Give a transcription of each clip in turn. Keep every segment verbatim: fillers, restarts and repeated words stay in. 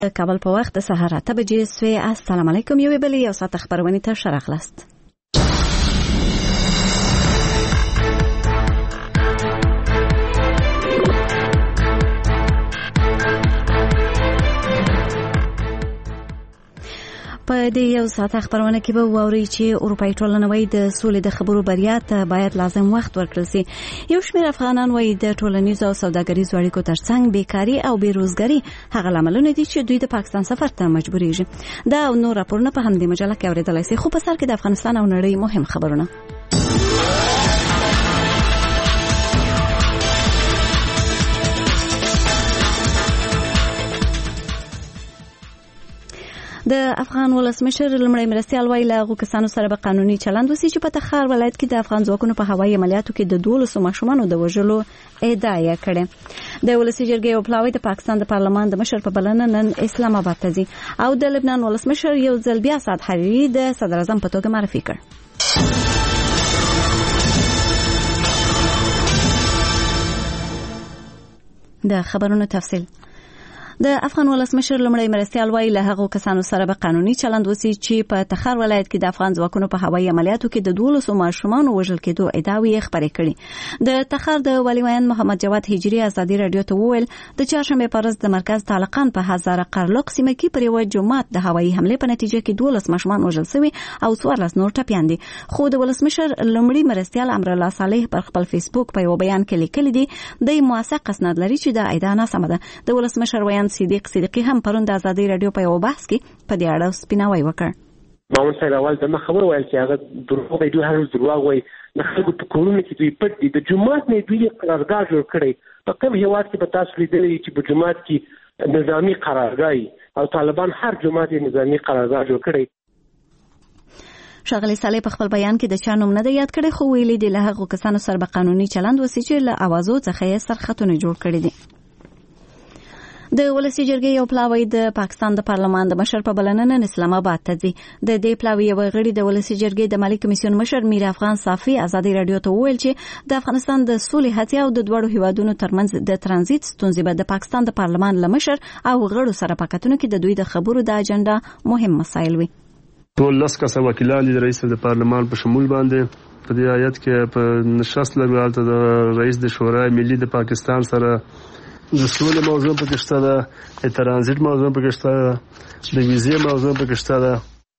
کابل په وخت د سهار اته بجې سوی. السلام علیکم. یو بل یو ساعت خبرونه ته شرخلست. په دې یو ساعت خبرونه کې به ووري چې اروپאי ټولنه وایي د سولې د خبرو بریا ته باید لازم وخت ورکړل شي. یو شمېر افغانان وایي د ټولنیزو او سوداګریزو اړیکو ترڅنګ بیکاری او بیروزګاری هغه لاملونه دي چې دوی د پاکستان سفر ته مجبوریږي. دا او نور راپورونه په همدې مجله کې اورېدلای شئ. خو په سر کې د افغانستان او نړۍ مهم خبرونه. د افغان ولسمشر لمړی مرستیال وایي له هغو کسانو سره به قانوني چلند وشي چې په تخار ولایت کې د افغان ځواکونو په هوایي عملیاتو کې د دولسو ماشومانو د وژلو ادعا یې کړې. د ولسي جرګې یو پلاوی د پاکستان د پارلمان د مشر په بلنه نن اسلام آباد ته ځي او د لبنان ولسمشر یو ځل بیا سعد حریري د صدر اعظم په توګه معرفي کړ. د خبرونو تفصیل. د افغان ولسمشر لمړی مرستیال وایي له هغو کسانو سره به قانوني چلند وشي چې په تخار ولایت کې د افغان ځواکونو په هوایي عملیاتو کې د دولسو ماشومانو وژل کېدو ادعاوې خپرې کړي. د تخار د والي ویان محمد جواد هجري ازادي رادیو ته وویل د چهارشنبه په ورځ د مرکز طالقان په هزاره قرلق سیمه کې پر یو جومات د هوایي حمله په نتیجه کې دولس ماشومان وژل شوي او څوارلس نور ټپیان دي. خو د ولسمشر لمړي مرستیال امرالله صالح پر خپل فیسبوک په یو بیان کې لیکلي دي د موثق اسناد لري چې د ادعا ناسمه ده. د ولسمشر ویان صدیق صدیقی هم پرون د ازادي رادیو په یو بحث کې په دې اړه سپیناوی وکړ. ماون صاحب اول د خبر ویل چې هغه دروغ دی، دوی هر دروغ وایي. د خلکو په کورونو کې دوی پټ دي. د جمعات نه دوی قرارداد جوړ کړی. په کوم هیواد کې به تاسو لیدلی چې په جمعات کې نظامی قرارداد او طالبان هر جمعات نظامی قرارداد جوړ کړی. ښاغلي صالح په خپل بیان کې د چا نوم نه دی یاد کړی، خو ویلي دی له هغو کسانو سره به قانوني چلند وشي چې له اوازو څخه یې سرخطونه جوړ کړي دي. د ولسي جرګې یو پلاوی د پاکستان د پارلمان د مشر په بلنه نن اسلام آباد ته ځي. د دې پلاوی یو غړي د ولسي جرګې د مالي کمیسیون مشر میر افغان صافي ازادي رادیو ته وویل چې د افغانستان د سولې هڅې او د دوړو هیوادونو ترمنځ د ترانزیت ستونزې به د پاکستان د پارلمان له مشر او غړو سره په کتنو کې د دوی د خبرو د اجنډا مهم مسایل وي. ټول لس کسه وکیلان د رئیس د پارلمان په شمول باندې په دې آیت کې په نشست لګولته د رئیس د شورای ملي د پاکستان سره د سولې موضوع پکې شته ده، د ترانزیت موضوع پکې شته ده، د ویزې موضوع پکې شته ده.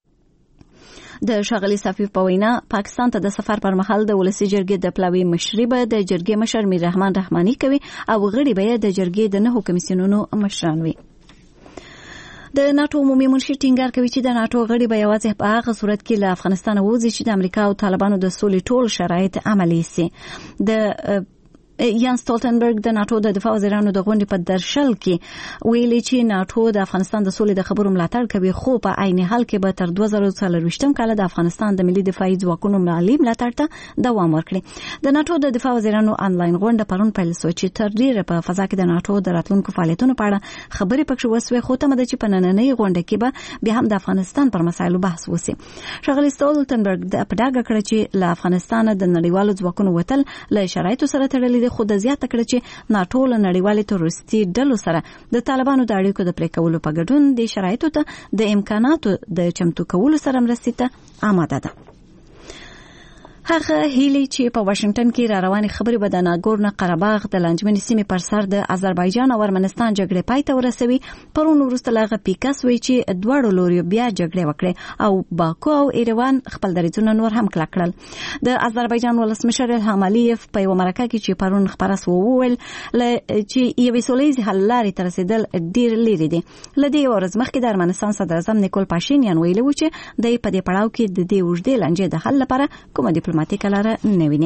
د ښاغلي صافي په وینا پاکستان ته د سفر پر مهال د ولسي جرګې د پلاوي مشري به د جرګې مشر میر رحمان رحماني کوي او غړي به د جرګې د نهو کمیسیونونو مشران وي. د ناتو عمومي منشي ټینګار کوي چې د ناتو غړي به یوازې په هغه صورت کې له افغانستان ووځي چې د امریکا او طالبانو د سولې ټول شرایط عملي شي. د یان سټولټنبرګ د ناتو د دفاع وزیرانو د غونډې په درشل کې ویلي چې ناتو د افغانستان د سولې د خبرو ملاتړ کوي، خو په عین حال کې به تر دوه زره څلرویشتم کال د افغانستان د ملي دفاعي ځواکونو مالي ملاتړ ته دوام ورکړي. د ناتو د دفاع وزیرانو آنلاین غونډه پرون پیل شوه چې تر ډیره په فضا کې د ناتو د راتلونکو فعالیتونو په اړه خبرې پکې وسوې، خو تمه ده چې په نننۍ غونډه کې به بیا هم د افغانستان پر مسایلو بحث وشي. ښاغلي سټولټنبرګ د پډاګه کړ چې له افغانستان د نړیوالو ځواکونو وتل له شرایطو سره تړلي دي، خو د زیاته کړ چې ناتو له نړیوالې تروریستي ډلو سره د طالبانو د اړیکو د پرې کولو په ګډون د شرایطو ته د امکاناتو د چمتو کولو سره مرستې ته آماده ده. هغه هیلي چې په واشنگټن کې را روانې خبرې به د ناګورنو قرهباغ د لانجمنې سیمې پر سر د آذربایجان او ارمنستان جګړې پای ته ورسوي پرون وروسته له هغه پیکس وایي چې دواړو لوریو بیا جګړې وکړې او باکو او ایروان خپل دریځونه نور هم کلک کړل. د آذربایجان ولسمشر الهام علیف په یوه مرکه کې چې پرون خپاره سوه وویل چې یوې سولیزې حل لارې ته رسېدل ډېر لرې دي. له دې یوه ورځ مخکې د ارمنستان صدر اعظم نیکول پاشینیان ویلي و چې دی په دې پړاو کې د دې اوږدې لانجې د حل لپاره کومه ډیپلوماتیکه لاره نه ویني.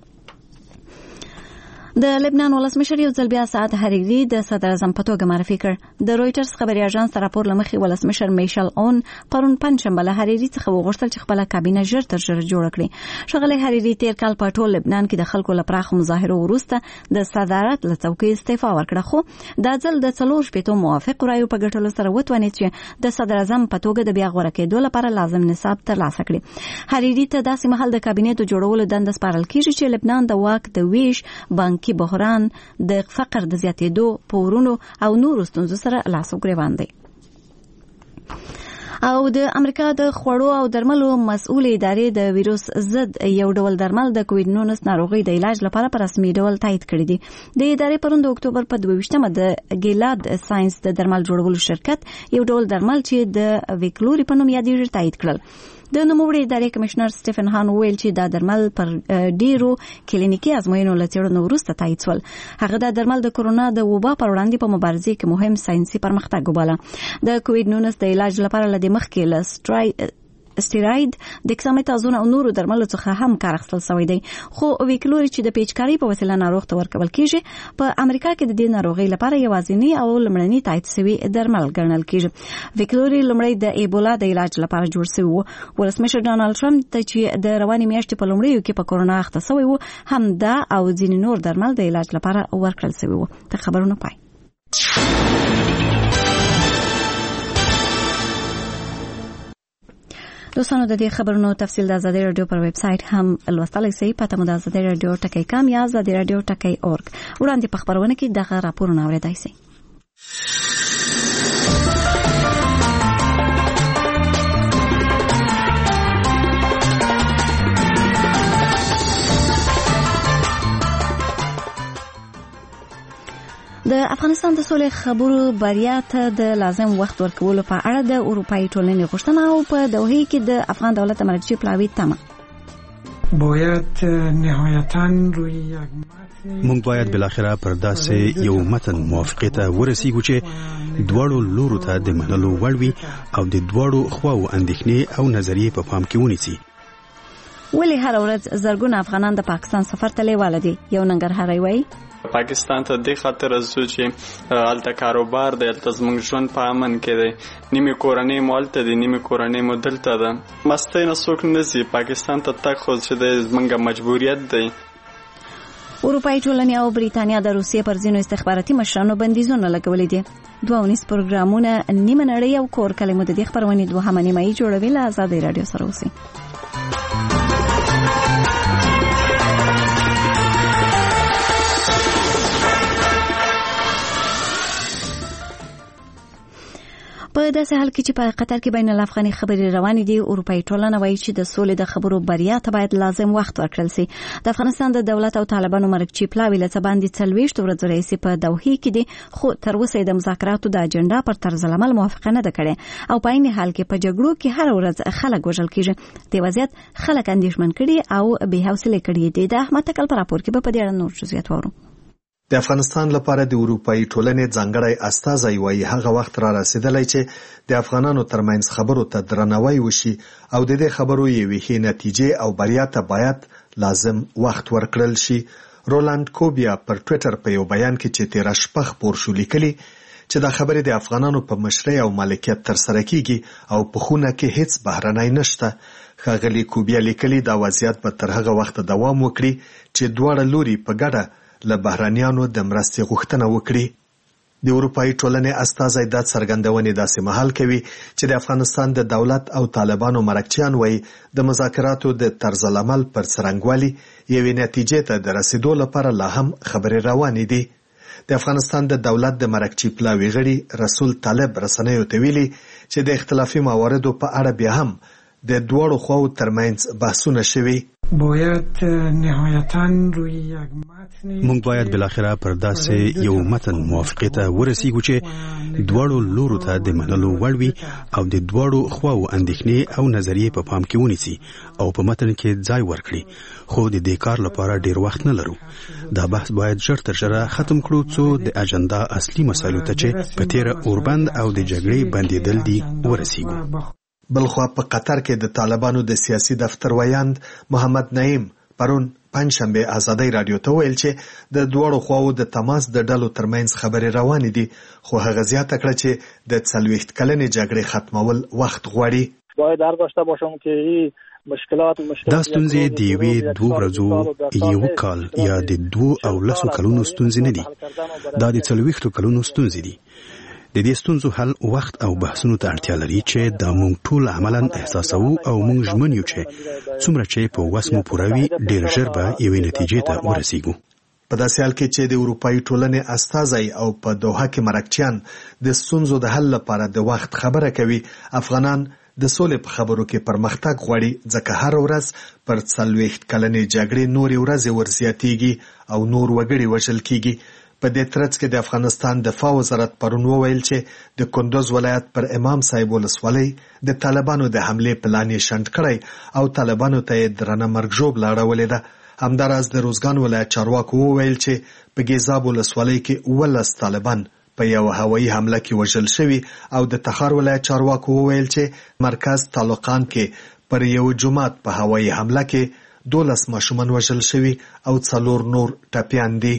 د لبنان ولسمشر یو ځل بیا سعد حریري د صدر اعظم په توګه معرفي کړ. د رویټرز خبري اژانس راپور لمخې ولسمشر میشل اون پرون پنځشنبه له حریري څخه وغوښتل چې خپل کابینه ژر تر ژره جوړ کړي. ښاغلی حریري تیر کال په ټول لبنان کې د خلکو له پراخو مظاهرو وروسته د صدارت له څوکۍ استعفا ورکړه، خو دا ځل د څلور شپېتو موافقو رایو په ګټلو سره وتوانید چې د صدر اعظم په توګه د بیا غوره کېدو لپاره لازم نصاب ترلاسه کړي. حریري ته داسې مهال د کابینې د جوړولو دنده سپارل کیږي چې لبنان د واک د ویش، بانکي بحران، د فقر د زیاتېدو، پورونو او نورو ستونزو سره لاس او ګریوان دی. او د امریکا د خوړو او درملو مسؤل ادارې د ویروس ضد یو ډول درمل د کووډ نولس ناروغي د علاج لپاره په رسمي ډول تایید کړی دي. د ادارې پرون د اکتوبر په دوه ویشتمه د ګیلاد ساينس د درمل جوړولو شرکت یو ډول درمل چې د ویکلوري په نوم یادېږي تایید کړل. د نوموړي ادارې کمشنر سټیفن هان ویل چې دا درمل پر ډیرو کلینیکي ازموینو له څېړنو وروسته تایید شول. هغه دا درمل د کورونا د وبا پر وړاندې په مبارزه کې مهم ساينسي پرمختګ وباله. د کووډ نولس د علاج لپاره له مخکې له سټرای سټیراید ډیکسامتازون او نورو درملو څخه هم کار اخیستل شوی دی، خو ویکلوري چې د پیچکاري په وسیله ناروغ ته ورکول کیږي په امریکا کې د دې ناروغي لپاره یوازینی او لمړنی تایید شوی درمل ګڼل کیږي. ویکلوري لمړی د ایبولا د علاج لپاره جوړ شوی و. ولسمشر ډانلډ ټرمپ ته چې د رواني میاشتې په لومړیو کې په کورونا اخته شوی و هم دا او ځینې نور درمل د علاج لپاره ورکړل شوی و. د خبرونو پای. دوستانو د دې خبرونو تفصیل د آزادي رادیو پر ویب سټ هم لوستلای شئ. پته مو د آزادي رادیو ټکی کام یا آزادي رادیو ټکی اورګ. وړاندې په خبرونه کې دغه راپورونه اورېدای شئ. د افغانستان د سولې خبرو بریا ته د لازم وخت ورکولو په اړه د اروپایي ټولنې غوښتنه او په دوحه کې د افغان دولت مرکزي پلاوي تمه. باید نهایتاً روی یک مونږ باید بالاخره پر داسې یو متن موافقه ته ورسیږو چې دواړو لورو ته د منلو وړ وي او د دواړو خواو اندېښنې او نظریې په پام کې ونیسي. ولې هر ورځ زرګونه افغانان د پاکستان سفر ته لیواله دي؟ یو ننګرهاري وایي پاکستان ته د خاطر ازو چې الته کاروبار دی، الته زموږ ژوند په امن کې دی، نیمه کورنۍ مو الته دی، نیمه کورنۍ مو دلته ده. مستۍ نه څوک نه ځي پاکستان ته تګ، خو چې دی زموږ مجبوریت دی. اروپایي ټولنې او بریتانیا د روسیې پر ځینو استخباراتي مشرانو بندیزونه لګولي دي. دوه ونیس پروګرامونه نیمه نړۍ او کور کلمو د دې خبرونې دوهمه نیمایي جوړوي. له آزادي رادیو سره اوسئ. په داسې حال کې چې په قطر کې بین الافغاني خبرې روانې دي، اروپایي ټولنه وایي چې د سولې د خبرو بریا ته باید لازم وخت ورکړل شي. د افغانستان د دولت او طالبانو مرکزي پلاوي له څه باندې څلوېښت ورځې راهیسې په دوحه کې دي، خو تر اوسه د مذاکراتو د اجنډا پر طرز العمل موافقه نه ده کړې او په عین حال کې په جګړو کې هر ورځ خلک وژل کیږي. د وضعیت خلک اندېښمن کړي او بې حوصله کړي دي. د احمد تکل پر راپور کې په دې اړه نور جزئیات وورو. د افغانستان لپاره د اروپایي ټولنې ځانګړی استازی وایي هغه وخت را رسیدلی چې د افغانانو ترمنځ خبرو ته درناوی وشي او د دې خبرو یوې ښې نتیجې او بریا ته باید لازم وخت ورکړل شي. رولاند کوبیا پر ټویټر په یو بیان کې چې تیره شپه خپور شو لیکلي چې دا خبرې د افغانانو په مشرۍ او مالکیت ترسره کیږي او په خونه کې هیڅ بهرنی نشته. ښاغلي کوبیا لیکلي دا وضعیت به تر هغه وخته دوام وکړي چې دواړه لوري په ګډه له بهرانیانو د مرستې غوښتنه وکړي. د اروپایي ټولنې استازی دا څرګندونې داسې مهال کوي چې د افغانستان د دولت او طالبانو مرکچیان وایي د مذاکراتو د طرز العمل پر څرنګوالي یوې نتیجې ته د رسیدو لپاره لا هم خبرې روانې دي. د افغانستان د دولت د مرکچي پلاوي غړي رسول طالب رسنیو ته ویلي چې د اختلافي مواردو په اړه بیا هم د دواړو خواو ترمنځ بحثونه شوي. باید نهایتاً روی یک متن مونږ باید بالاخره پر داسې یو متن موافقه ته ورسیږو چې دواړو لورو ته د منلو وړ وي او د دواړو خواو اندېښنې او نظریې په پام کې ونیسي او په متن کې ځای ورکړي. خو د دې کار لپاره ډیر وخت نه لرو. دا بحث باید ژر تر ژره ختم کړو څو د اجنډا اصلي مسایلو ته چې په تیره اوربند او د جګړې بندیدل دي ورسیږو. بلخوا په قطر کې د طالبانو د سیاسي دفتر ویاند محمد نعیم پرون پنځشنبه آزادي رادیو ته ویل چې د دوړو خواو د تماس د ډلو ترمنځ خبرې روانې دي، خو هغه زیاته کړه چې د څلوېښت کلنې جګړې ختمول وخت غواړي. باید هر داشته باشم که مشکلات دا ستونزې د یوې دوه ورځو یو کال یا د دوه او لسو کلونو ستونزې نه دي، دا د څلوېښتو کلونو ستونزې دي. د دې ستونزو حل وخت او بحثونو ته اړتیا لري چې دا مونږ ټول عملاً احساسوو او مونږ ژمن یو چې څومره چې په وس مو پوره وي ډېر ژر به یوې نتیجې ته ورسیږو. په داسې حال کې چې د اروپאי ټولنې استازی او په دوحه کې مرکچیان د ستونزو د حل لپاره د وخت خبره کوي، افغانان د سولې په خبرو کې پرمختګ غواړي، ځکه هر ورځ پر څلوېښت کلنې جګړې نورې ورځې ورزیاتېږي او نور وګړي وژل کېږي. په دې ترڅ کې د افغانستان دفاع وزارت پرون وویل چې د کندوز ولایت پر امام صاحب ولسوالۍ د طالبانو د حملې پلان یې شنډ کړی او طالبانو ته یې درنه مرګ ژوبله اړولې ده. همداراز د روزګان ولایت چارواکو وویل چې په ګیزاب ولسوالۍ کې اوولس طالبان په یو هوایي حمله کې وژل شوي او د تخار ولایت چارواکو وویل چې مرکز طالقان کې پر یو جومات په هوایي حمله کې دولس ماشومان وژل شوي او څلور نور ټپیان دي.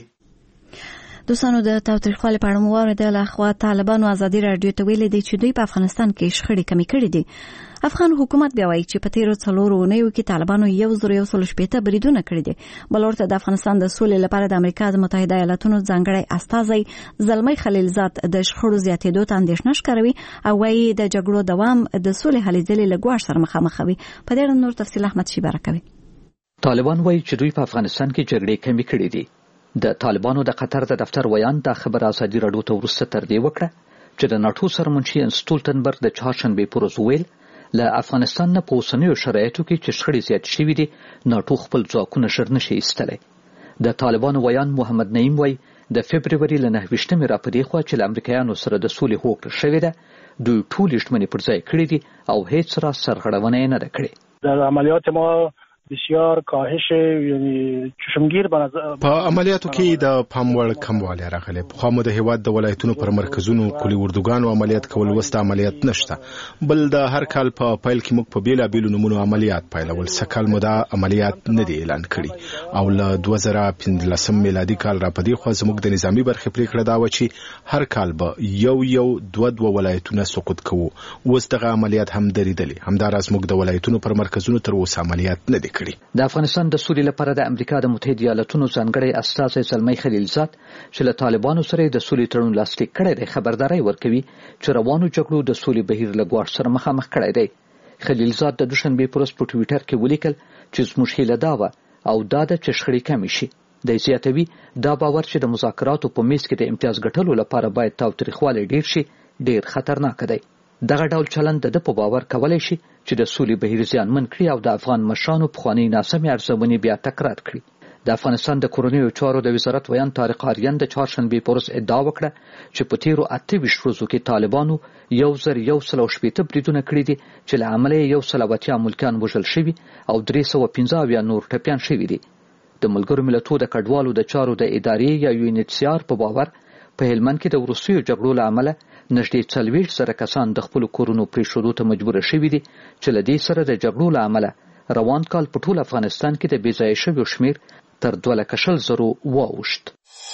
دوستانو د تاوتریخوالي په اړه مو واورېدل. اخوا طالبانو ازادي راډیو ته ویلي دي چې دوی په افغانستان کې شخړې کمې کړې دي. افغان حکومت بیا وایي چې په تیرو څلورو اونیو کې طالبانو یو زر یو سل شپېته بریدونه کړي دي. بل ورته د افغانستان د سولې لپاره د امریکا د متحده ایالاتونو ځانګړی استازی زلمی خلیلزاد د شخړو زیاتېدو ته اندېښنه ښکاروي او وایي د جګړو دوام د سولې هلې ځلې له ګواښ سره مخامخ وي. په دې اړه نور تفصیل احمد شي راکوي. طالبان وایي چې دوی په افغانستان کې جګړې کمې کړې دي. د طالبانو د قطر د دفتر ویان دا خبره ازادي راډیو ته وروسته تر دې وکړه چې د ناټو سرمنشي انس سټولټنبرګ د چهارشنبې په ورځ ویل له افغانستان نه په اوسنیو شرایطو کې چې شخړې زیات شوي دي ناټو خپل ځواکونه ژر نشي ایستلی. د طالبانو ویان محمد نعیم وایي د فبروري له نهه ویشتمې را په دې خوا چې له امریکایانو سره د سولې هوکړه شوې ده دوی ټولې ژمنې پر ځای کړې دي او هیڅ را سرغړونه یې نه ده کړې. در عملیات ما بسیار کاهش یعنی چشمگیر به نظر په عملیاتو کې د پاموړ کموالی راغلی. پخوا مو د هیواد د ولایتونو پر مرکزونو کلي اردوګانو عملیات کول، وس د عملیات نشته. بل د هر کال په پیل کې موږ په بیلابیلو نومونو عملیات پیلول. سکهال مو دا عملیات نه دی اعلان کړي او له دوه زره پنځلسم میلادي کال را په دې خوا زموږ د نظامي برخې پرېکړه دا وه چې هر کال به یو یو دوه دوه ولایتونه سقوط کوو. اوس دغه عملیات هم درېدلي. همداراز موږ د ولایتونو پر مرکزونو تر اوسه عملیات نه دی کړي. د افغانستان د سولې لپاره د امریکا د متحده ایالاتونو ځانګړی استازی زلمی خلیلزاد چې له طالبانو سره د سولې تړون لاسلیک کړی دی خبرداری ورکوي چې روانو جګړو د سولې بهیر له ګواښ سره مخامخ کړی دی. خلیلزاد د دوشنبې په ورځ په ټویټر کې ولیکل چې زموږ هیله دا وه او دا ده چې شخړې کمې شي. دی زیاتوي دا باور چې د مذاکراتو په میز کې د امتیاز ګټلو لپاره باید تاوتریخوالی ډیر شي ډیر خطرناک دی. دغه ډول چلند د په باور کولای شي چې د سولې بهیر زیانمن کړي او د افغان مشرانو پخوانۍ ناسمې ارزونې بیا تکرار کړي. د افغانستان د کورنیو چارو د وزارت ویان طارق آریان د چهارشنبې په ورځ ادعا وکړه چې په تیرو اته ویشت ورځو کې طالبانو یو زر یو سل او شپېته بریدونه کړي دي چې له امله یې یو سل او اتیا ملکیان وژل شوي او درې سوه پنځه اویا نور ټپیان شوي دي. د ملګرو ملتونو د کډوالو د چارو د ادارې یا یو ان ایچ سی آر په باور په هلمند کې د وروستیو جګړو له امله نږدې څلوېښت زره کسان د خپلو کورونو پرېښودو ته مجبوره شوي دي چې له دې سره د جګړو له امله روان کال په ټول افغانستان کې د بې ځایه شویو شمېر تر دوه لکه شل زرو واوښت.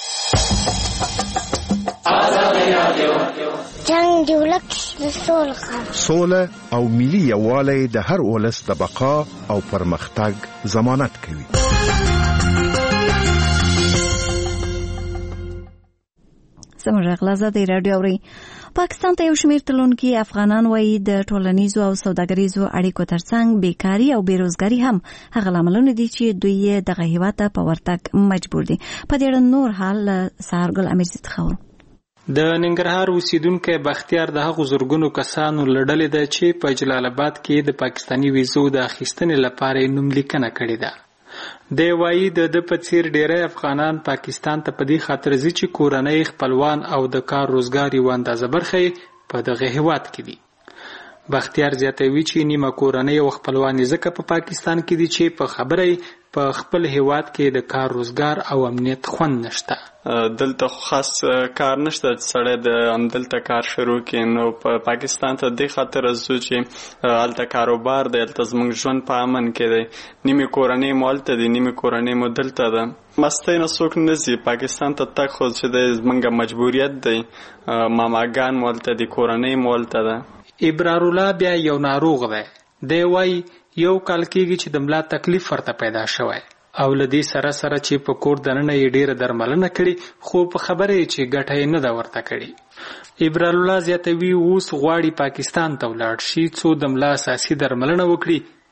جنګ د ولس سوله او ملي یووالی د هر ولس د بقا او پرمختګ ضمانت کوي. سمره غلازه رادیو اوري. پاکستان ته یو شمېر تلونکي افغانان وایي د ټولنیزو او سوداګریزو اړیکو ترڅنګ بیکاری او بیروزګاری هم هغه لاملونه دي چې دوی دغه هیواد ته په ورتګ مجبور دي. په دې اړه نور حال سهارګل امیرزي خبرو. د ننګرهار اوسیدونکو بختیار د هغو زرګونو کسانو لړلې ده چې په جلال آباد کې د پاکستانی ویزو د اخیستنې لپاره نوم لیکنه کړې ده. دی وایي د د په څیر ډیری افغانان پاکستان ته په دې خاطر ځي چې کورنۍ خپلوان او د کار روزګار یوه اندازه برخه په دغه هیواد کې دي. بختیار زیاتوي چې نیمه کورنۍ او خپلوان ځکه په پاکستان کې دي چې په خبره په خپل هیواد کې د کار روزګار او امنیت خوند نشته. دلته خاص کار نشته چې سړی د همدلته کار شروع کړي. نو په پاکستان ته دې خاطر ځو چې هلته کاروبار دی، هلته زموږ ژوند په امن کې دی. نیمې کورنۍ مو هلته دي، نیمې کورنۍ مو دلته ده. مستۍ نه څوک نه ځي پاکستان ته تګ، خو چې دی زموږ مجبوریت دی. ماماګان مو هلته دي، کورنۍ مو هلته ده. ابرار الله بیا یو ناروغ دی. دی وایي یو کال کېږي چې د ملا تکلیف ورته پیدا شوی او له دې سره سره چې په کور دننه یې ډېره درملنه کړې خو په خبره یې چې ګټه یې نه ده ورته کړې. ابرار الله زیاتوي اوس غواړي پاکستان ته ولاړ شي څو د ملا اساسي درملنه وکړي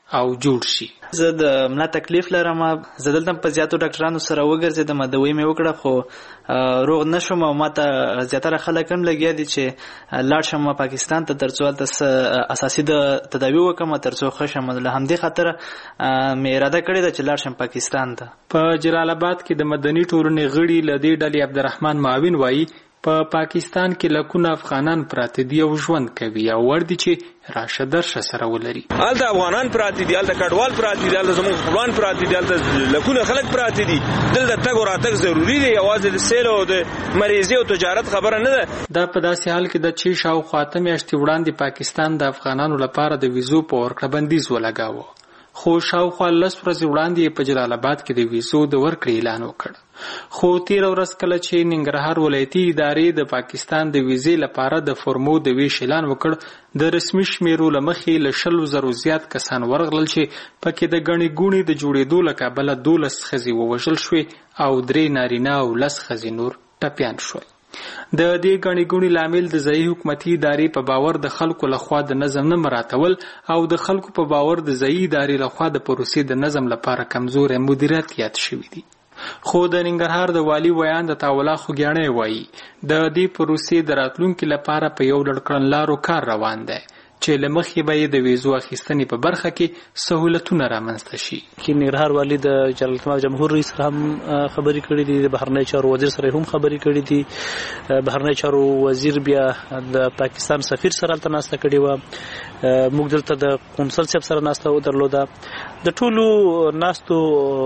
او جوړ شي. زه د ملا تکلیف لرم، زه دلته په زیاتو ډاکټرانو سره وګرځېدم، دوی مې وکړه خو روغ نشوم او ماته زیاتره خلک هم لګیا دي چې لاړ شم پاکستان ته ترڅو هلته اساسي د تداوي وکړم ترڅو ښه شم. له همدې خاطره مې اراده کړې ده چې لاړ شم پاکستان ته. په جلال آباد کې د مدني ټولنې غړي له دې ډلې عبدالرحمن معاون وایي په پاکستان کې لکونه افغانان پراته دي او ژوند کوي او ور دي چې راشه درشه سره ولري. هلته افغانان پراته دي، هلته کډوال پراته دي، هلته زموږ خپلوان پراته دي، هلته لکونه خلک پراته دي. دلته تګ او راتګ ضروري دی، یوازې د سیل او د مریضۍ او تجارت خبره نه ده. دا په داسې حال کې ده چې شاوخوا اته میاشتې وړاندې پاکستان د افغانانو لپاره د ویزو په ورکړه بندیز ولګاوه، خو شاوخوا لس ورځې وړاندې په جلال آباد کې د ویزو د ورکړې اعلان وکړ. خو تیر ورځ کله چې ننګرهار ولایتي ادارې د پاکستان د ویزې لپاره د فورمو د ویش اعلان وکړ، د رسمي شمیرو له مخې له شلو زرو زیات کسان ورغلل چې پکې د ګڼې ګوڼې د جوړېدو له کبله دولس ښځې ووژل شوې او درې نارینه او لس ښځې نور ټپیان شول. د دې ګڼې ګوڼې لامل د ځایي حکومتي ادارې په باور د خلکو لخوا د نظم نه مراعاتول او د خلکو په باور د ځایي ادارې لخوا د پروسې د نظم لپاره کمزوری مدیریت یاد شوي دي. خو د ننګرهار د والي ویان د تاولا خوګیاڼی وایي د دې پروسې د راتلونکي لپاره په یو ډول کړنلارو کار روان دی چې له مخې به یې د ویزو اخیستنې په برخه کې سهولتونه رامنځته شي. کې ننګرهار والي د جلالتمآب جمهور رئیس سره هم خبرې کړې دي، د بهرنی چارو وزیر سره هم خبرې کړې دي. بهرنی چارو وزیر بیا د پاکستان سفیر سره هلته ناسته کړې وه، موږ دلته د قونسل صاحب سره ناسته درلوده. د ټولو ناستو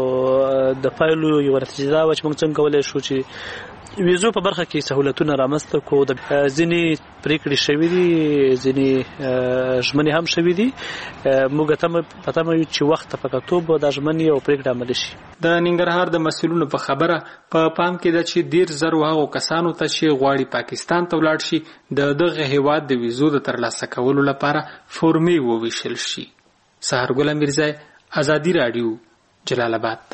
د پایلو یوه نتیجه دا وه چې موږ څنګه کولی شو چې ویزو په برخه کې سهولتونه رامنځته کړو. د ځینې پریکړې شوي دي، ځینې ژمنې هم شوي دي. موږ په تمه یو چې وخت ته په کتو به دا ژمنې او پریکړې عملي شي. د ننګرهار د مسؤلینو په خبره په پام کې ده چې ډېر زر هغو کسانو ته چې غواړي پاکستان ته ولاړ شي د دغه هیواد د ویزو د ترلاسه کولو لپاره فورمې وویشل شي. سهرګل میرزای، آزادي راډیو، جلال آباد.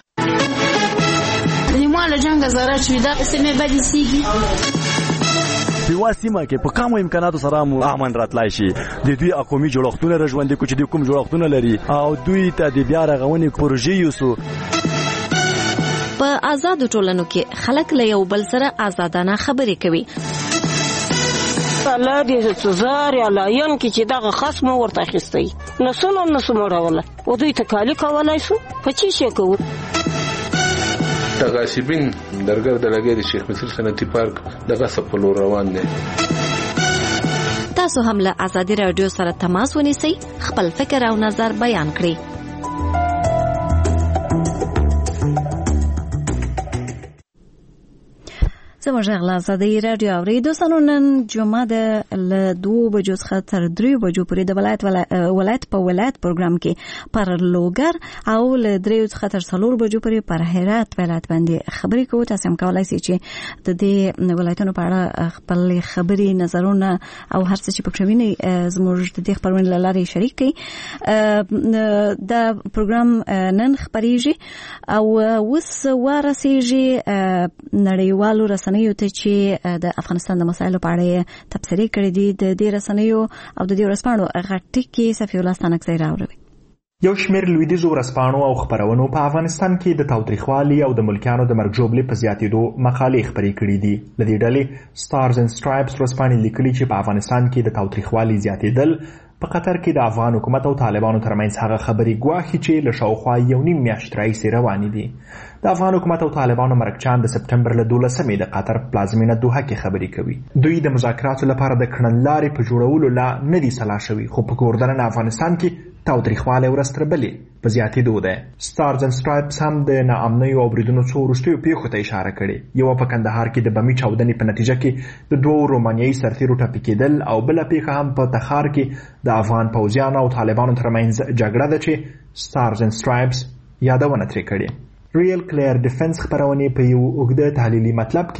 مال جنگ زره چې دا سیمه باندې سیږي په سیمه کې په کومو امکاناتو سره مو امن راتلای شي. د دوی اقومي جوړښتونه رژوندې کوي چې د کوم جوړښتونه لري او دوی ته د بیا رغونې پروژې یوسو. په آزاد ټولنو کې خلک له یو بل سره آزادانه خبرې کوي. الله دې سزار یا لاین کې چې دغه خصم ورته اخیستی نسونو نسو مړوله او دوی ته کالی کولای شو په چی شي کوو. تغاصبین درګر د لګي د شیخ مصر صنعتي پارک د غصب په لور روان دي. تاسو هم له آزادي رادیو سره تماس ونیسئ، خپل فکر او نظر بیان کړئ. زموږ غلا آزادي رادیو اوریدونکو نن جمعه د له دوه بجو څخه تر درې بجو پورې د ولایت ولایت په ولایت پروګرام کې پر لوګر او له درې څخه تر څلور بجو پورې پر هرات ولایت باندې خبرې کوو. تاسو هم کولای شئ چې د دې ولایتونو په اړه خپل خبرې، نظرونه او هر څه چې پکې ویني زموږ د دې خبرونې لارې شریک کړئ. دا پروګرام نن خبرېږي او اوس ورسېږي نړیوالو رسنیو ته چې د افغانستان د مسایلو په اړه تبصرې کړې دي. د دې رسنیو او د دې ورسپاڼو غټ کې صفي الله ستانکزی راوړي. یو شمېر لویدیځو ورسپاڼو او خبرونو په افغانستان کې د تاوتریخوالي او د ملکیانو د مرګ ژوبلې په زیاتېدو مقالې خپرې کړې دي. له دې ډلې سټارز اینډ سټرایپس ورسپاڼې لیکلي چې په افغانستان کې د تاوتریخوالي زیاتېدل په قطر کې د افغان حکومت او طالبانو ترمنځ هغه خبرې ګواښي چې له شاوخوا یو نیم میاشت راهیسې روانې دي. د افغان حکومت او طالبانو مرکچان د سپټمبر له دولسمې د قطر پلازمینه دوحه کې خبرې کوي. دوی د مذاکراتو لپاره د کړنلارې په جوړولو لا نه دي سلا شوي، خو په کوردننه افغانستان کې تاوتریخوالی ورځ تر بلې په زیاتېدو ده. سټارز اینډ سټرایپس هم د ناامنیو او بریدونو څو وروستیو پیښو ته اشاره کړې. یوه په کندهار کې د بمي چاودنې په نتیجه کې د دوو رومانیایي سرتیرو ټپي کېدل او بله پیښه هم په تخار کې د افغان پوځیانو او طالبانو ترمنځ جګړه ده چې سټارز اینډ سټرایپس یادونه ترې کړې. ریل کلیر ډیفنس خبرونه په یو اوږده تحلیلي مطلب کې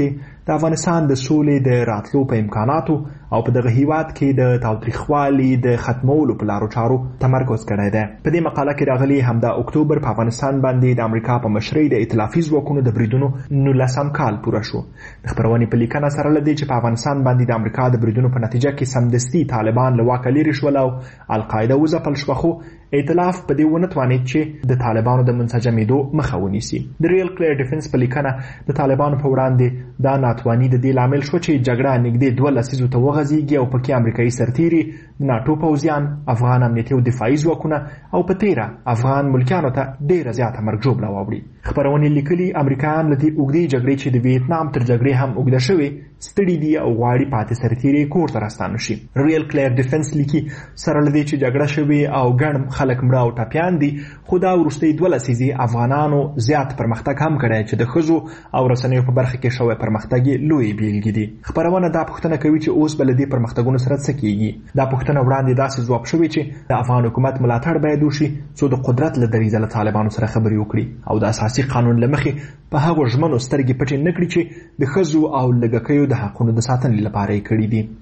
د افغانستان د سولې د راتلو په امکاناتو او په دغه هیواد کې د تاوتریخوالي د ختمولو په لارو چارو تمرکز کړی دی. په دې مقاله کې راغلي همدا اکتوبر په افغانستان باندې د امریکا په مشرۍ د ائتلافي ځواکونو د بریدونو نولسم کال پوره شو. د خپرونې په لیکنه سره له دې چې په افغانستان باندې د امریکا د بریدونو په نتیجه کې سمدستي طالبان له واکه لیرې شول او القاعده وځپل شوه، خو ائتلاف په دې ونه توانید چې د طالبانو د منسجمېدو مخه ونیسي. د ریل کلیر ډیفنس په لیکنه د طالبانو په وړاندې دا ناتواني د دې لامل شو چې جګړه نږدې دوه لسیزو ته وغځېږي او پکې امریکایي سرتیري، د ناټو پوځیان، افغان امنیتي او دفاعي ځواکونه او په تیره افغان ملکیانو ته ډېره زیاته مرګ ژوبله واوړي. خپرونې لیکلي امریکایان له دې اوږدې جګړې چې د ویتنام تر جګړې هم اوږده شوې ستړي دي او غواړي پاتې سرتیري کور ته راستانه شي. ریل کلیر ډیفنس لیکي سره له دې چې جګړه شوې او ګڼ خلک مړه او ټپیان دي، خو دا وروستۍ دوه لسیزې افغانانو زیات پرمختګ هم کړی چې د ښځو او رسنیو په برخه کې شوی پرمختګ یې لویې بېلګې دي. خپرونه دا پوښتنه کوي چې اوس به له دې پرمختګونو سره څه کیږي. دا پوښتنه وړاندې داسې ځواب شوې چې د افغان حکومت ملاتړ باید وشي څو د قدرت له دریځه له طالبانو سره خبرې وکړي او د اساسي قانون له مخې په هغو ژمنو سترګې پټې نه کړي چې د ښځو او لږکیو د حقونو د ساتنې لپاره یې کړي دي.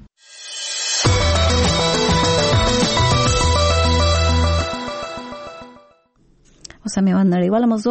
اوس هم یوه نړیواله موضوع.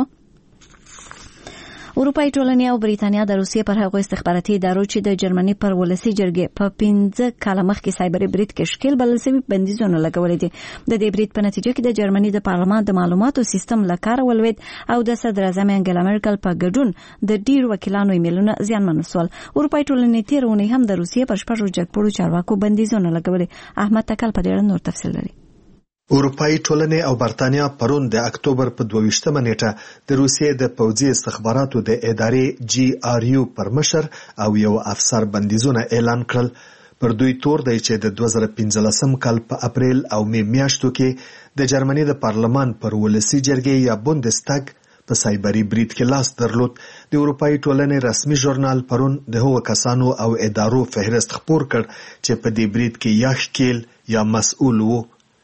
اروپایي ټولنې او بریتانیا د روسیې پر هغو استخباراتي ادارو چې د جرمني پر ولسي جرګې په پنځه کاله مخکې سایبري برید کې ښکېل بلل شوي بندیزونه لګولي دي. د دې برید په نتیجه کې د جرمني د پارلمان د معلوماتو سیستم له کاره ولوېد او د صدر اعظم انګلا مرکل په ګډون د ډېرو وکیلانو ایمیلونه زیانمن شول. اروپایي ټولنې تېره اونۍ هم د روسیې پر شپږو جګپوړو چارواکو بندیزونه لګولي. احمد تکل په دې اړه نور تفصیل لري. اروپایي ټولنې او برتانیا پرون د اکتوبر په دوه ویشتمه نیټه د روسیې د پوځي استخباراتو د ادارې جی آر یو پر مشر او یو افسر بندیزونه اعلان کړل. پر دوی تور دی چې د دوه زره پنځلسم کال په اپریل او می میاشتو کې د جرمني د پارلمان پر ولسي جرګې یا بوندستاګ په سایبري برید کې لاس درلود. د اروپایي ټولنې رسمي ژورنال پرون د هغو کسانو او ادارو فهرست خپور کړ چې په دې برید کې یا ښکېل یا مسؤل وو.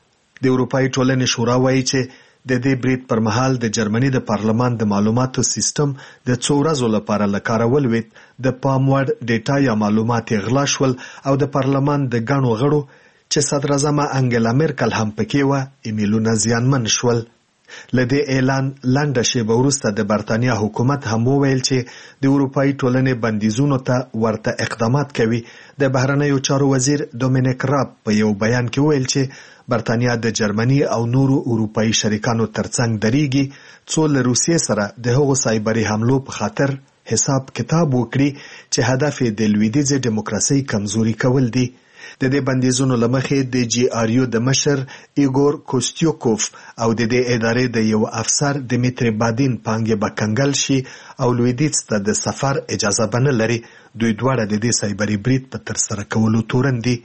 د اروپایي ټولنې شورا وایي چې د دې برید پر مهال د جرمني د پارلمان د معلوماتو سیستم د څو ورځو لپاره له کاره ولوېد. د پام وړ ډیټا یا معلومات یې غلا شول او د پارلمان د ګڼو غړو چې صدر اعظمه انګلا مرکل هم پکې وه ایمیلونه زیانمن شول. له دې اعلان لنډه شیبه وروسته د برتانیا حکومت هم وویل چې د اروپایي ټولنې بندیزونو ته ورته اقدامات کوي. د بهرنیو چارو وزیر دومینیک راب په یو بیان کې وویل چې برتانیا د جرمني او نورو اروپایي شریکانو ترڅنګ درېږي څو له روسیې سره د هغو سایبري حملو په خاطر حساب کتاب وکړي چې هدف یې د لویدیځې دیموکراسۍ کمزوري کول دي. د دې بندیزونو له مخې د جی آر یو د مشر ایګور کوستیوکوف او د دې ادارې د یو افسر دمیتری بادین پانګې به کنګل شي او لویدیځ ته د سفر اجازه به نه لري. دوی دواړه د دې سایبري برید په ترسره کولو تورن دي.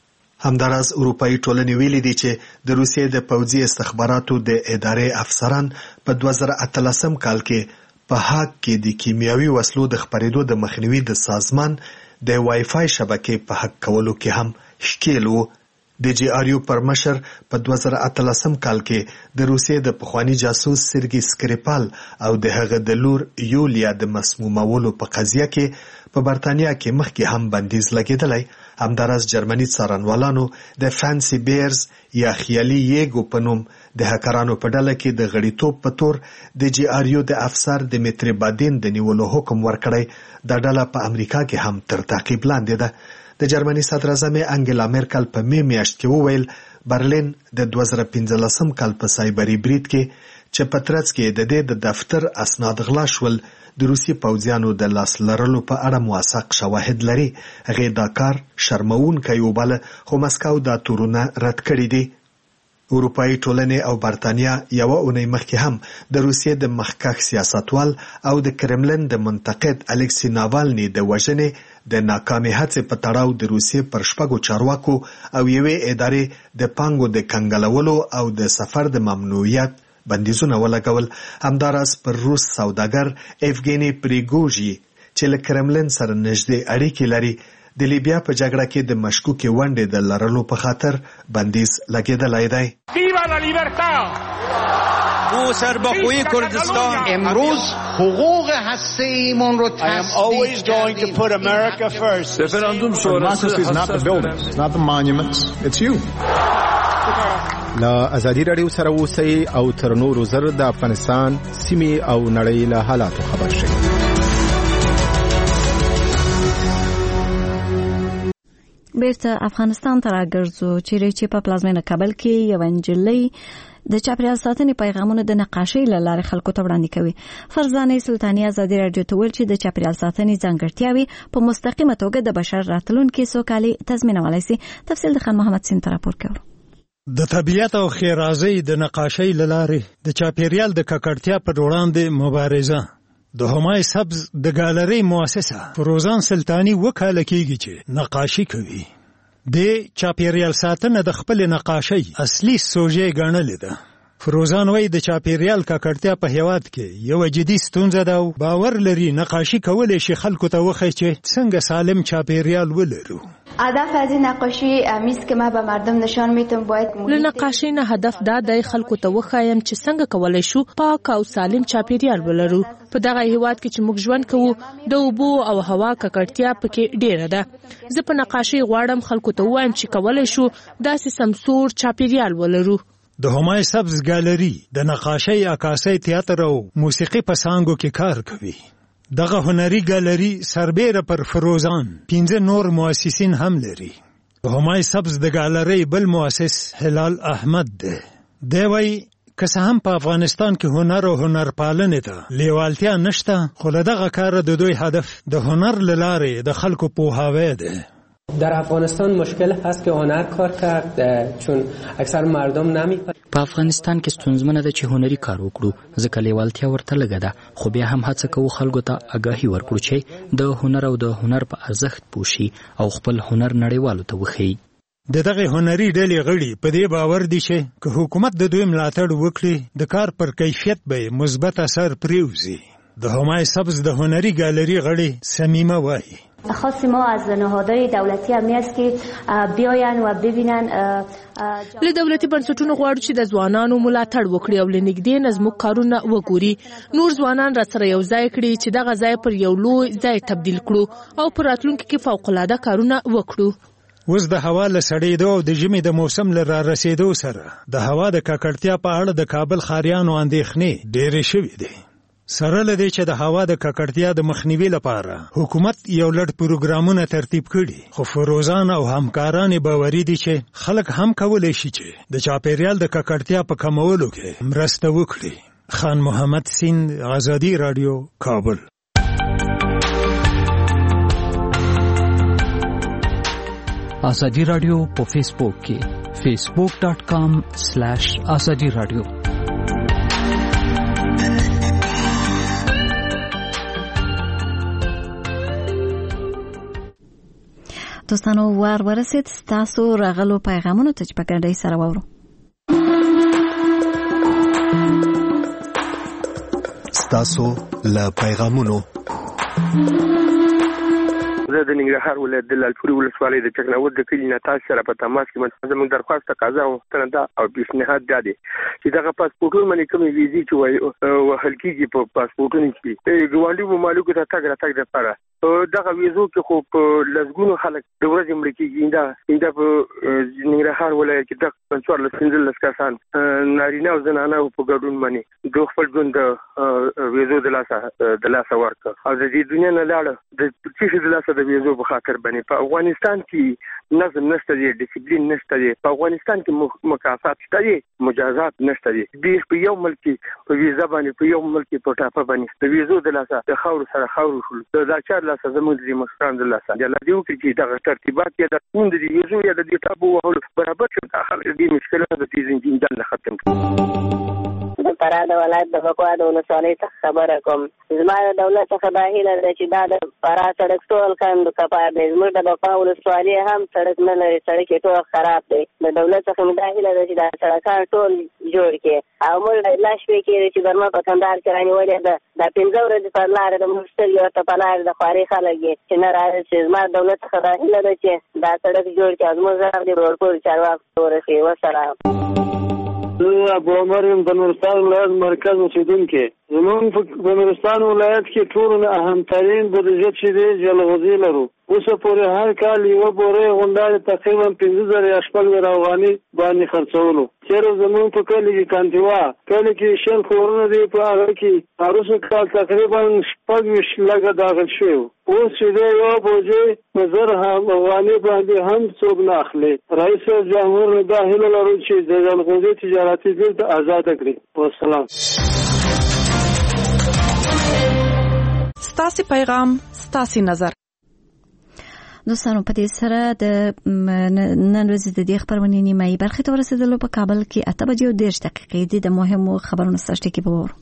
همداراز اروپایي ټولنې ویلي دي چې د روسیې د پوځي استخباراتو د ادارې افسران په دوه زره اتلسم کال کې په هاګ کې د کیمیاوي وسلو د خپرېدو د مخنیوي د سازمان د وای فای شبکې په حق کولو کې هم ښکېل وو. د جی آر یو پر مشر په دوه زره اتلسم کال کې د روسیې د پخواني جاسوس سرګي سکریپال او د هغه د لور یولیا د مسمومولو په قضیه کې په برتانیا کې مخکې هم بندیز لګېدلی. همداراز جرمني څارنوالانو د فانسي بیرز یا خیالي یېګو په نوم د هکرانو په ډله کې د غړیتوب په تور د جی آر یو د افسر دمیتری بادین د نیولو حکم ورکړی. دا ډله په امریکا کې هم تر تعقیب لاندې ده. د جرمني صدر اعظم انګلا مرکل په می میاشت کې وویل برلین د دوه زره پنځلسم کال په سایبري برید کې چې په ترڅ کې د دې د دفتر اسناد غلا شول د روسي پوځیانو د لاس لرلو په اړه موثق شواهد لري. هغې دا کار شرموونکی وباله خو مسکو دا تورونه رد کړي دي. اروپایي ټولنې او برتانیا یوه اونۍ مخکې هم د روسیې د مخکښ سیاستوال او د کرملن د منتقد الکسی ناوالني د وژنې د ناکامې هڅې په تړاو د روسیې پر شپږو چارواکو او یوې ادارې د پانګو د کنګلولو او د سفر د ممنوعیت بندیزونه ولګول. همداراز پر روس سوداګر ایفګیني پریګوژي چې له کرملن سره نږدې اړیکې لري د لیبیا په جګړه کې د مشکوکې ونډې د لرلو په خاطر بندیز لګېدلی دی. مو سربخوی کردستان امروز حقوق هسته‌ایمون رو I am always going to put America first. referendum sonrası is not the buildings, it's not the monuments, it's you. لا ازادي رادیو سره اوسئ او تر نورو زر د افغانستان سیمې او نړۍ له حالاتو خبر شئ. بیرته افغانستان ته راګرځو چیرې چې په پلازمینه کابل کې یو انجلۍ د چاپیریال ساتنې پیغامونه د نقاشۍ له لارې خلکو ته وړاندې کوي. فرزانه سلطاني ازادي رادیو ته ویل چې د چاپیریال ساتنې ځانګړتیاوې په مستقیمه توګه د بشر راتلونکي سوکالي تضمینولی شي. تفصیل د خان محمد سین ته راپور کوي. د طبیعت او خیرازۍ د نقاشۍ له لارې د چاپیریال د ککړتیا پر وړاندې مبارزه. د همای سبز د ګالري مؤسسه فروزان سلطاني وکاله کیږي چې نقاشي کوي. د چاپیریال ساتنه د خپل نقاشۍ اصلي سوژه ګڼلې ده. فروزان وایي د چاپیریال ککړتیا په هیواد کې یو جدي ستونزه ده او باور لري نقاشي کولای شي خلکو ته وښیي چې څنګه سالم چاپیریال ولرو. هدف از این نقاشی امیست که ما به مردم نشان میتم باید له نقاشۍ نه هدف دا دی خلکو ته وښایم چې څنګه کولای شو پاک او سالم چاپیریال ولرو. په دغه هیواد کې چې موږ ژوند کوو د اوبو او هوا ککړتیا پکې ډیره ده. زه په نقاشۍ غواړم خلکو ته ووایم چې کولای شو داسې سمسور چاپیریال ولرو. د همای سبز ګالري د نقاشۍ، عکاسۍ، تیاتر او موسیقي په څانګو کې کار کوي. دغه هنري ګالري سربیره پر فروزان پنځه نور مؤسسین هم لري. د همای سبز د ګالري بل مؤسس هلال احمد دی. دی وایي که څه هم په افغانستان کې هنر او هنرپالنې ته لیوالتیا نشته، خو له دغه کاره د دوی هدف د هنر له لارې د خلکو پوهاوی دی. در افغانستان مشکل هست که هنر کار کرد چون اکثر مردم نمی‌فهمند. په افغانستان کې ستونزمنه ده چې هنري کار وکړو ځکه لیوالتیا ورته لږه ده، خو بیا هم هڅه کوو خلکو ته آګاهي ورکړو چې د هنر او د هنر په ارزښت پوه شي او خپل هنر نړیوالو ته وښیي. د دغه هنري ډلې غړي په دې باور دي چې که حکومت د دوی ملاتړ وکړي د کار پر کیفیت به مثبت اثر پرېوځي. د همای سبز د هنري ګالري غړي سمیمه وایي خاص ما از نهادهای دولتی هم است که بیاین و ببینن. له دولتي بنسټونو غواړو چې د ځوانانو ملاتړ وکړي او لنګدې نظم کارونه وګوري. نور ځوانان را سره یو ځای کړي چې دغه ځای پر یو لوی ځای تبدیل کړو او پر راتلونکي کې فوق العاده کارونه وکړو. اوس د هوا له سړېدو او د ژمي د موسم له را رسېدو سره د هوا د ککړتیا په اړه د کابل ښاریانو اندېښنې ډېرې شوې دي. سره له دې چې د هوا د ککړتیا د مخنیوي لپاره حکومت یو لړ پروګرامونه ترتیب کړي، خو فروزان او همکاران باوري دي چې خلک هم کولی شي چې د چاپیریال د ککړتیا په کمولو کې مرسته وکړي. خان محمد سیند، ازادي رادیو، کابل. ازادي رادیو په فیسبوک کې facebook dot com slash azadi radio. دوستانو وار ورسید ستاسو راغلو پیغامونو ته چې په ګډۍ سره واورو. ستاسو له پیغامونو زه د ننګرهار ولایت د لالپورې ولسوالۍ د ټکناوت د کلي نتاج سره په تماس کې متفاهم زموږ درخواست تقاضا او غوښتنه ده او پیشنهاد دا دی چې دغه پاسپورټونه باندې کومې ویزې چې وایي وهل کېږي په پاسپورټونو کې ګاونډي ممالکو ته تګ راتګ دپاره دغه ویزو کې خو په لسګونو خلک د ورځې مړه کېږي. دا دا په ننګرهار ولایت کې دغه څوارلس پنځلس کسان نارینه او زنانه په ګډون باندې د خپل ژوند د ویزو د لاسه د لاسه ورکړه او د دې دنیا نه لاړه د څه د لاسه د ویزو په خاطر باندې. په افغانستان کې نظم نشته دی، ډیسپلین نشته دی، په افغانستان کې مکافات شته دی، مجازات نشته دی. د یو ملک په ویزا باندې په یو ملک په ټاپه باندې د ویزو د لاسه د خاور سره خاور شول دا چار لاسه زموږ د مشران د لاسه د لدیو کې چې دغه ترتیبات یا د کوم د ویزو یا د دې ټاپو برابر شو داخل دې مشکلات د تیزین جنجال ختم کړي. د فراه د ولایت د بکوا د ولسوالۍ څخه خبره کوم. زما د دولت څخه دا هیله ده چې دا د فراه سړک ټول کاند کپار دی. زموږ د بکوا ولسوالۍ هم سړک نه لري، سړک یې ټول خراب دی. د دولت څخه دا هیله ده چې دا سړکان ټول جوړ کړي او موږ لا شپې کېږي چې برما په کندهار کې رانیولې ده دا پنځه ورځې پر لاره د موږ سترګې ورته په لارې د خوارې خلک یې چې نه راځي. چې زما دولت څخه دا هیله ده چې دا سړک جوړ کړي او زموږ غږ دې ورپورې چارواکو ته ورسوي. وسلام. زه ابو عمر یم د نورستان ولایت مرکز اوسیدونکی. زمونږ په نورستان ولایت کې ټول نه اهمترین بودیجه چې دی جلغوزي لرو. اوس پورې هر کال یو بورې غونډه تقریبا پنځه زره یا شپږ زره افغاني باندې خرڅولو. چیرې زمونږ په کلی کې کانتیوا کلی کې شل کورونه دی په هغه کې هروسه کال تقریبا شپږ ویشت لکه داخل شوی. اوس چې دی یو بوجه نظر هم افغاني باندې هم څوک نه اخلي. رئیس جمهور دا هیله لرو چې د جلغوزي تجارتي بیلته آزاد کړي. والسلام. ستاسو پیغام ستاسو نظر. دوستانو په دې سره د نن ورځې د دې خبرونې نیمایي برخې ته ورسېدلو. په کابل کې اته بجې او دېرش دقیقې د مهمو خبرونو سرټکي کې به وورو.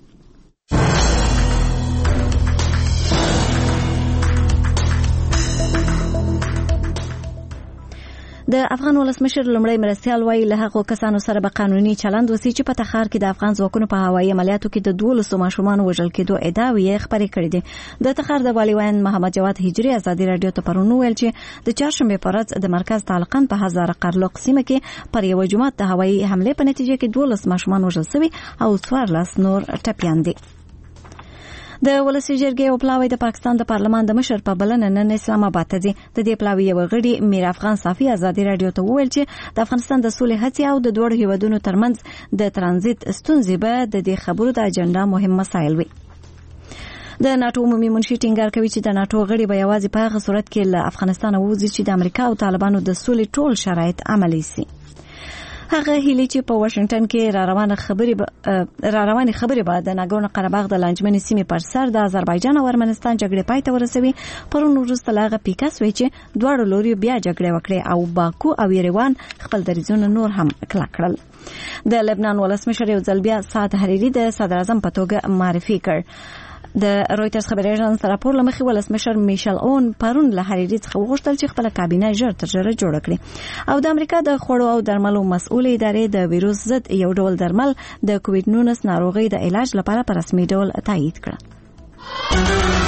د افغان ولسمشر لومړی مرستیال وایي له هغو کسانو سره به قانوني چلند وسی چې په تخار کې د افغان ځواکونو په هوایي عملیاتو کې د دولسو ماشومانو وژل کېدو ادعاوې خپرې کړې دي. د تخار د والي ویاند محمد جواد هجري ازادي راډیو ته پرون وویل چې د چهارشنبې په ورځ د مرکز تعلقن په هزاره قرلق سیمه کې پر یوه جومات د هوایي حملې په نتیجه کې دولس ماشومان وژل شوي او څوارلس نور ټپیان دي. د ولسی جرګې او پلاوی د پاکستان د پارلمان د مشر په بلنه نن اسلام آباد ته ځي. د دې پلاوی یو غړي میر افغان صافي ازادي راډیو ته وویل چې د افغانستان د سولې هڅې او د دوه هیوادونو ترمنځ د ترانزیت ستونزې به د دې خبرو د اجنډا مهم مسایل وي. د ناتو عمومي منشي ټینګار کوي چې د ناتو غړي به یوازې په هغه صورت کې له افغانستان ووځي چې د امریکا او طالبانو د سولې ټول شرایط عملي شي. هغه هیله چې په واشنگټن کې را روانه خبرې را روانه خبرې به د ناګورنو قرهباغ د لانجمنې سیمې پر سر د آذربایجان او ارمنستان جګړې پای ته ورسوي. پرون وروسته له هغه پیکاس وی چې دواړو لوري بیا جګړې وکړې او باکو او یریوان خپل دریځونه نور هم کلک کړل. د لبنان ولسمشر یو ځل بیا سعد حریری د صدر اعظم په توګه معرفي کړ. د رويټرز خبري اژانس راپور لمخې ولسمشر میشل اون پرون له حریری څخه وغوښتل چې خپل کابینه ژر تر ژره جوړ کړي او د امریکا د خوړو او درملو مسؤل ادارې د ویروس ضد یو ډول درمل د کووډ نولس ناروغي د علاج لپاره په رسمي ډول تایید کړ.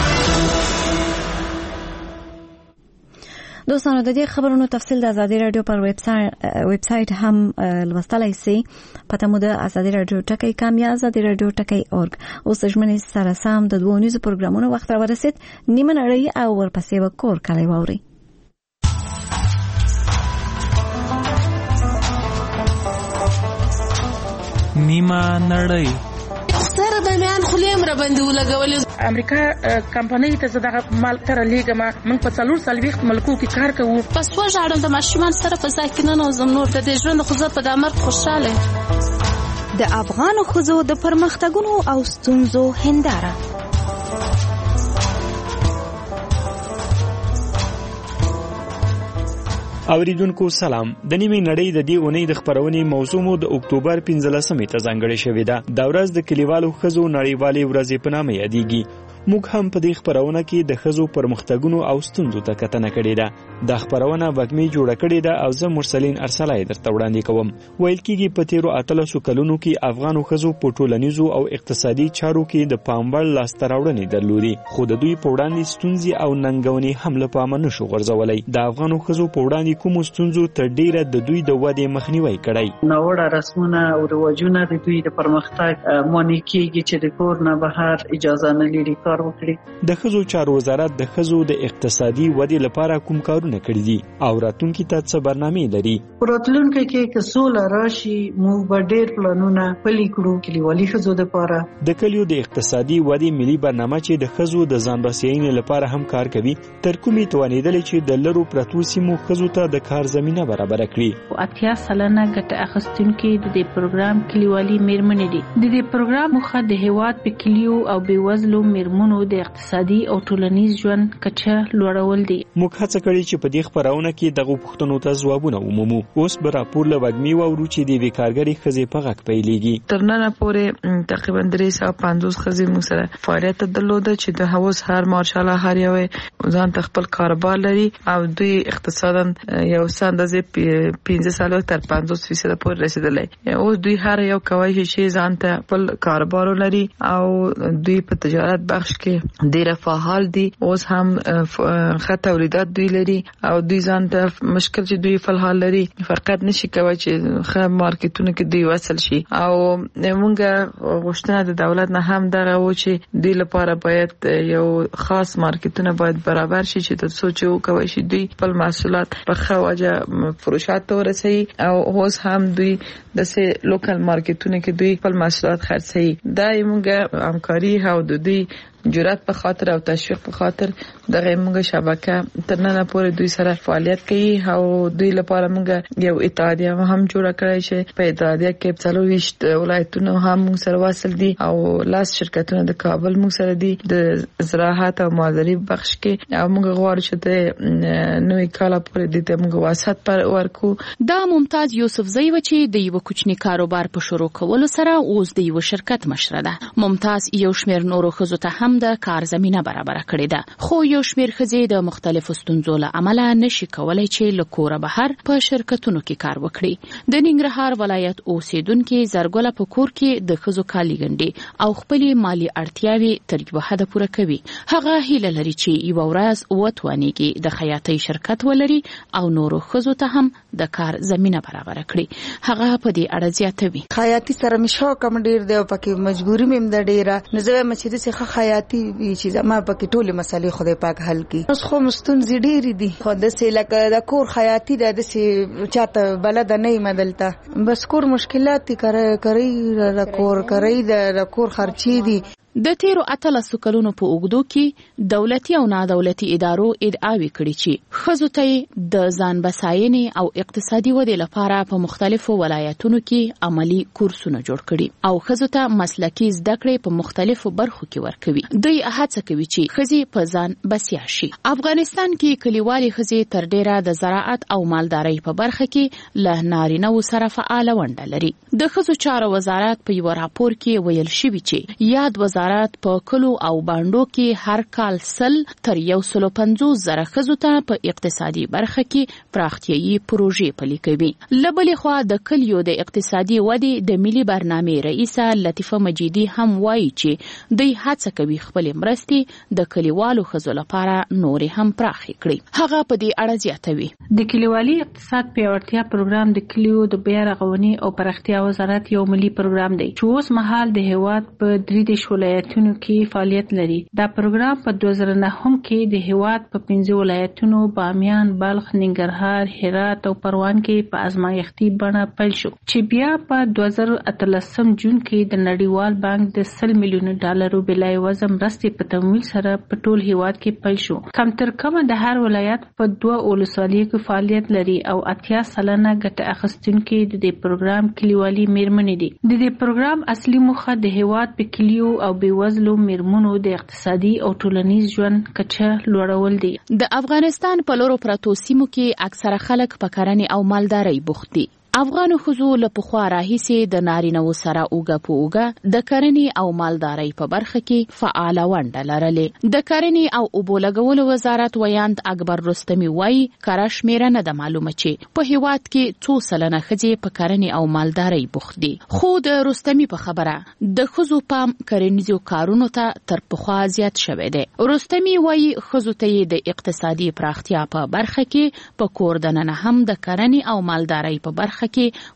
دوستانو د دې خبرونو تفصیل د آزادي رادیو پر ویب سایت هم لوستلای شئ. پته مو د آزادي رادیو ټکی کام یا آزادي رادیو ټکی اورګ. اوس ژمنې سره سم د دوه نیوز پروګرامونو وخت را ورسید. نیمه نړۍ او ورپسې وکور کلی ووري. نیمه نړۍ سره د میان خلیم را باندې ولګولې. امریکا کمپنۍ ته زده مال تر لیګما من په څلور سالويخت ملکو کې کار کوو. پس و ژړم د ماشومان سره په ځای نه نوزم نور د دې ژوند خو زه په دامر خوشاله. د افغان خزو د پرمختګونو او ستونزو هنداره. اوریدونکو سلام. د نیمه نړۍ د دې اونۍ د خبرونې موضوع مو د اکتوبر پنځلسمې ته ځانګړې شوې ده. د ورځ د کلیوالو خزو نړیوالې ورځې په نامه یادېږي. موږ هم په دې خبرونه کې د خزو پرمختګونو او ستونزو ته کتنه کړې ده. د خبرونه بګمې جوړه کړې ده او زه مرسلین ارسلای درته وړاندې کوم. ویل کېږي په تیرو اتلسو کلونو کې افغانو خزو په ټولنیزو او اقتصادي چارو کې د پاموړ لاسته راوړنې درلودي، خو د دوی په وړاندې ستونزې او ننګونې هم له پامه نشو غورځولی. د افغانو خزو په وړاندې کومو ستونزو تر ډیره د دوی د ودې مخنیوي کړی. ناوړه رسمونه او رواجونه د دوی د پرمختګ مانع کېږي چې د کور نه بهر اجازه نه لري کار وکړي. د خزو چارو وزارت د خزو د اقتصادي ودې لپاره کوم کارونه کړی دي او راتلونکي ته څه برنامې لري؟ راتلونکي کې که سوله راشي موږ به ډېر پلانونه پلي کړو کلیوالي خزو لپاره. د کلیو د اقتصادي ودې ملي برنامه چې د خزو د ځان بسیاینې لپاره هم کار کوي تر کومې توانیدلې چې د لرو پرتو سیمو خزو ته د کار زمينه برابر کړي. اتیا سلنه ګټه اخیستونکي د دې پروګرام کلیوالي میرمنې دي. د دې پروګرام مخه د هیواد په کلیو او بیوزلو میرمنو د اقتصادي او ټولنیز ژوند کچه لوړول دي. موږ هڅه کړې چې په دې خبرونه کې دغه پوښتنو ته ځوابونه ومومو. اوس به راپور له وګمي وورو چې د بیکارګرۍ ښځې په غږ پیلېږي. تر ننه پورې تقریبا درې سوه پنځوس ښځې موږ سره فعالیت درلوده چې د هوس هر مارشاله هر یو ځان ته خپل کاروبار لري او دوی اقتصادا یو څه اندازې پنځه سالو تر پنځوس فیصد پورې رسیدلی. اوس دوی هر یو کوي چې ځان ته خپل کاروبار لري او دوی په تجارت بخش بخش کې ډیر فعال دي. اوس هم ښه تولیدات دوی لري او دوی ځان ته مشکل چې دوی فعال لري فقط نشي کوي چې ښه مارکیټونه کې دوی وصل شي. او موږ غوښتنه د دولت نه هم دغه و چې دوی لپاره باید یو خاص مارکیټونه باید برابر شي چې تاسو چې وکوي شي دوی خپل محصولات په ښه وجه فروشات ته ورسوي او اوس هم دوی د سه لوکل مارکیټونه کې دوی خپل محصولات خرڅوي. دا موږ همکاري او د دوی جرأت په خاطر او تشویق په خاطر دغه موږ شبکه تر نن پورې دوی سره فعالیت کوي او دوی لپاره موږ یو اتحادیه هم جوړ کړی چې په اتحادیه کې څلويشت ولایتونه هم موږ سره وصل دي او لاس شرکتونه د کابل موږ سره دي د زراعت او مالداري بخش کې او موږ غواړو چې د نوې کال پورې د موږ واسط پر ورکو. دا ممتاز یوسفزی و چې د یو کوچنی کاروبار په شروع کولو سره اوس د یو شرکت مشره ده. ممتاز یو شمېر نورو ښځو ته هم د کار زمينه برابر کړې ده خو یو شمېر ښځې د مختلفو ستونزو له امله نشي کولای چې له کوره بهر په شرکتونو کې کار وکړي. د ننګرهار ولایت اوسیدونکو زرګله په کور کې د ښځو کالي ګنډي او خپلې مالی اړتیاوي تر یو حد پوره کوي. هغه هیله لري چې یو ورځ وتوانیږي د خیاطۍ شرکت ولري او نورو ښځو ته هم د کار زمينه برابر کړي. هغه په دې اړه زیاتوي. خیاطي سره مشو کم ډیر دی او پکې مجبوری مې د ډیره نزه مچې د څخه خیاطي چې زما پکې ټولې مسلې خدای پاک حل کړي. اوس خو مستونزې ډېرې دي خو داسې لکه د کور خیاطي ده داسې چاته بلده نه یم دلته بس کور مشکلات دي کوي د کور کوي د کور خرچې دي. د تیرو اتلسو کلونو په اوږدو کې دولتي او نادولتي ادارو ادعاوې کړې چې ښځو ته د ځان بساینې او اقتصادي ودې لپاره په مختلفو ولایتونو کې عملی کورسونه جوړ کړي او ښځو ته مسلکي زده کړې په مختلفو برخو کې ورکوي. دوی هڅه کوي چې ښځې په ځان بسیا شي. افغانستان کې کلیوالي ښځې تر ډیره د زراعت او مالدارۍ په برخه کې له نارینه‌و سره فعاله ونډه لري. د ښځو چارو وزارت په یو راپور کې ویل شوی چې یاد وزارت په کلو او باندو کې هر کال سل تر یو سل پنځوس زره ښځو ته په اقتصادي برخه کې پراختیايي پروژې پلي کوي. لبلې خوا د کلیو د اقتصادي ودې د ملي برنامې رئیسه لطیفه مجیدي هم وایي چې دوی هڅه کوي خپل مرستې د کلیوالو ښځو لپاره نورې هم پراخې کړي. هغه په دې اړه زیاتوي. د کلیوالي اقتصاد پیاوړتیا پروګرام د کلیو د بیا رغونې او پراختیا وزارت یو ملي پروګرام دی چې اوس مهال د هیواد په درې دیش ولایتونو کې فعالیت لري. دا پروګرام په دوه زره نهم کې د هیواد په پنځه ولایتونو بامیان، بلخ، ننګرهار، هرات او پروان کې په ازمایښتي بڼه پیل شو چې بیا په دوه زره اتلسم جون کې د نړیوال بانک د سل میلیون ډالرو بلای وزن مرستې په تمویل سره په ټول هیواد کې پیل شو. کم تر کمه د هر ولایت په دوه ولسوالیو کې فعالیت لري او اتیا سلنه ګټه اخیستونکي د دې پروګرام کلیوالي میرمنې دي. د دې پروګرام اصلي موخه د هیواد په کلیو او بیوزلو میرمنو د اقتصادي او ټولنیز ژوند کچه لوړول دي. د افغانستان په لورو پرتو سیمو کې اکثره خلک په کرنې او مالدارۍ بوخت دي. افغانو ښځو له پخوا راهیسې د نارینه‌و سره اوږه په اوږه د کرنې او مالدارۍ په برخه کې فعاله ونډه لرلې. د کرنې او اوبو لګولو وزارت ویاند اکبر رستمي وایي کره شمېره نه ده معلومه چې په هیواد کې څو سلنه ښځې په کرنې او مالدارۍ بوخت دي. خو د رستمي په خبره د ښځو پام کرنیزو کارونو ته تر پخوا زیات شوی دی. رستمي وایي ښځو ته د اقتصادي پراختیا په برخه کې په کور دننه هم د کرنې او مالدارۍ په برخه کې